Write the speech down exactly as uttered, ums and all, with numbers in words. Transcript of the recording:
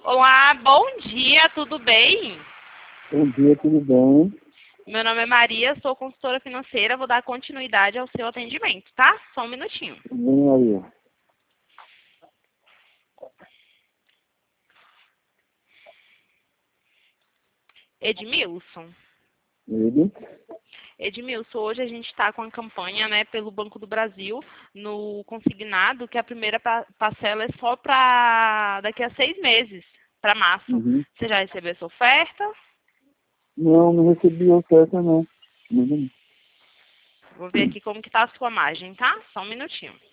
Olá, bom dia, tudo bem? Bom dia, tudo bem? Meu nome é Maria, sou consultora financeira, vou dar continuidade ao seu atendimento, tá? Só um minutinho. Vem aí. Edmilson. Ele? Edmilson, hoje a gente está com a campanha, né, pelo Banco do Brasil, no consignado, que a primeira pa- parcela é só para daqui a seis meses, para março. Uhum. Você já recebeu essa oferta? Não, não recebi a oferta, não. Uhum. Vou ver aqui como que tá a sua margem, tá? Só um minutinho.